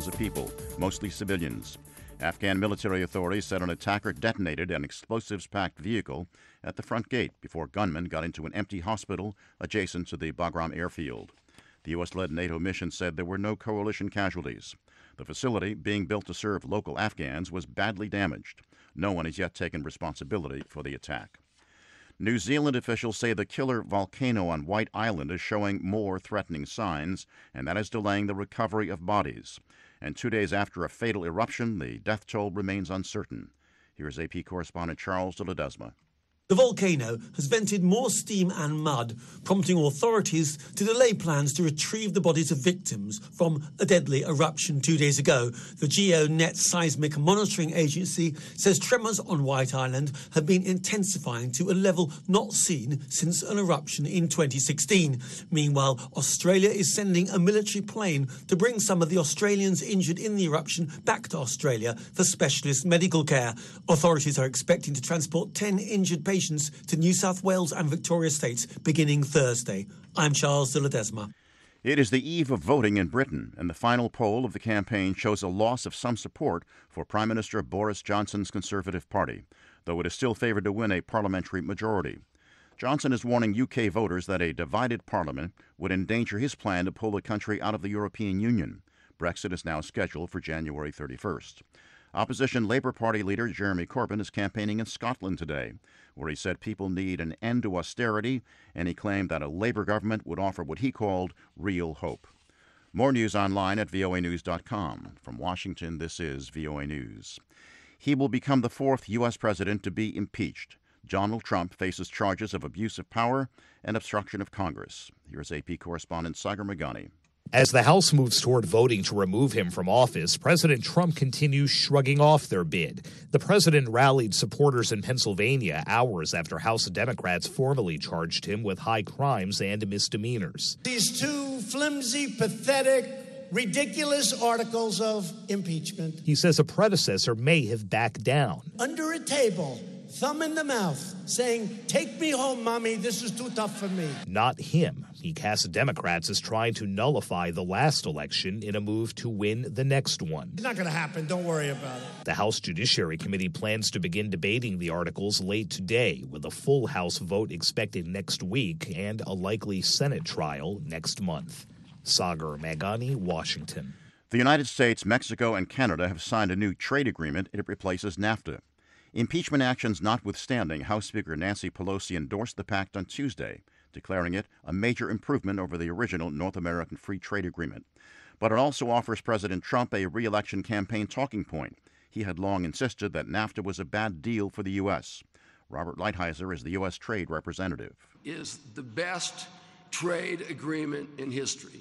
thousands of people, mostly civilians. Afghan military authorities said an attacker detonated an explosives-packed vehicle at the front gate before gunmen got into an empty hospital adjacent to the Bagram airfield. The U.S.-led NATO mission said there were no coalition casualties. The facility, being built to serve local Afghans, was badly damaged. No one has yet taken responsibility for the attack. New Zealand officials say the killer volcano on White Island is showing more threatening signs, and that is delaying the recovery of bodies. And 2 days after a fatal eruption, the death toll remains uncertain. Here's AP correspondent Charles de Ledesma. The volcano has vented more steam and mud, prompting authorities to delay plans to retrieve the bodies of victims from a deadly eruption 2 days ago. The GeoNet Seismic Monitoring Agency says tremors on White Island have been intensifying to a level not seen since an eruption in 2016. Meanwhile, Australia is sending a military plane to bring some of the Australians injured in the eruption back to Australia for specialist medical care. Authorities are expecting to transport 10 injured patients to New South Wales and Victoria states beginning Thursday. I'm Charles de Ledesma. It is the eve of voting in Britain, and the final poll of the campaign shows a loss of some support for Prime Minister Boris Johnson's Conservative Party, though it is still favoured to win a parliamentary majority. Johnson is warning UK voters that a divided parliament would endanger his plan to pull the country out of the European Union. Brexit is now scheduled for January 31st. Opposition Labour Party leader Jeremy Corbyn is campaigning in Scotland today, where he said people need an end to austerity, and he claimed that a Labour government would offer what he called real hope. More news online at voanews.com. From Washington, this is VOA News. He will become the fourth U.S. president to be impeached. Donald Trump faces charges of abuse of power and obstruction of Congress. Here's AP correspondent Sagar Meghani. As the House moves toward voting to remove him from office, President Trump continues shrugging off their bid. The president rallied supporters in Pennsylvania hours after House Democrats formally charged him with high crimes and misdemeanors. These two flimsy, pathetic, ridiculous articles of impeachment. He says a predecessor may have backed down. Under a table, thumb in the mouth, saying, "Take me home, Mommy, this is too tough for me." Not him. He cast Democrats as trying to nullify the last election in a move to win the next one. It's not going to happen. Don't worry about it. The House Judiciary Committee plans to begin debating the articles late today, with a full House vote expected next week and a likely Senate trial next month. Sagar Meghani, Washington. The United States, Mexico, and Canada have signed a new trade agreement. It replaces NAFTA. Impeachment actions notwithstanding, House Speaker Nancy Pelosi endorsed the pact on Tuesday, declaring it a major improvement over the original North American Free Trade Agreement. But it also offers President Trump a re-election campaign talking point. He had long insisted that NAFTA was a bad deal for the U.S. Robert Lighthizer is the U.S. Trade Representative. Is the best trade agreement in history.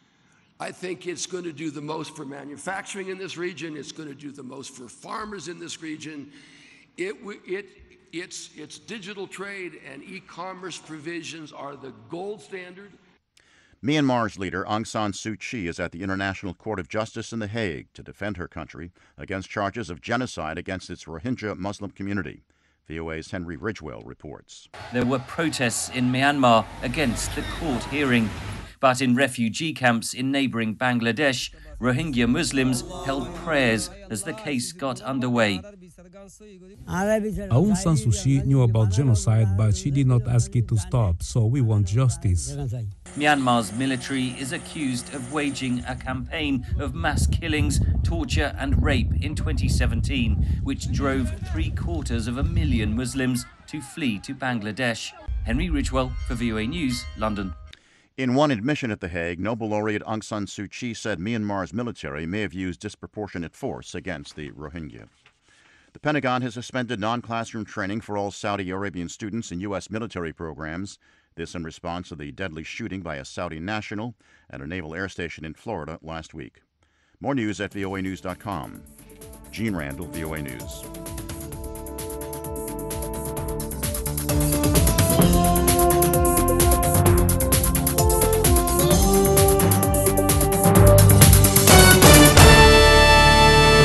I think it's going to do the most for manufacturing in this region. It's going to do the most for farmers in this region. Its digital trade and e-commerce provisions are the gold standard. Myanmar's leader Aung San Suu Kyi is at the International Court of Justice in The Hague to defend her country against charges of genocide against its Rohingya Muslim community. VOA's Henry Ridgewell reports. There were protests in Myanmar against the court hearing. But in refugee camps in neighbouring Bangladesh, Rohingya Muslims held prayers as the case got underway. Aung San Suu Kyi knew about genocide, but she did not ask it to stop, so we want justice. Myanmar's military is accused of waging a campaign of mass killings, torture and rape in 2017, which drove 750,000 Muslims to flee to Bangladesh. Henry Ridgewell for VOA News, London. In one admission at The Hague, Nobel laureate Aung San Suu Kyi said Myanmar's military may have used disproportionate force against the Rohingya. The Pentagon has suspended non-classroom training for all Saudi Arabian students in U.S. military programs. This in response to the deadly shooting by a Saudi national at a naval air station in Florida last week. More news at voanews.com. Gene Randall, VOA News.